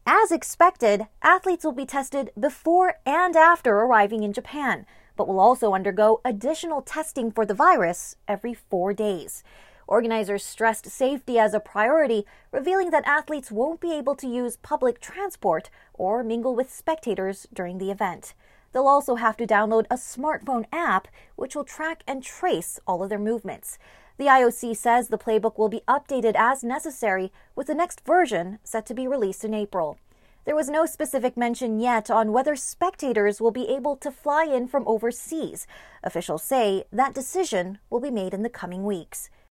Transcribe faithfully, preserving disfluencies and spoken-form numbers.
As expected, athletes will be tested before and after arriving in Japan, but will also undergo additional testing for the virus every four days. Organizers stressed safety as a priority, revealing that athletes won't be able to use public transport or mingle with spectators during the event. They'll also have to download a smartphone app, which will track and trace all of their movements. The I O C says the playbook will be updated as necessary, with the next version set to be released in April. There was no specific mention yet on whether spectators will be able to fly in from overseas. Officials say that decision will be made in the coming weeks.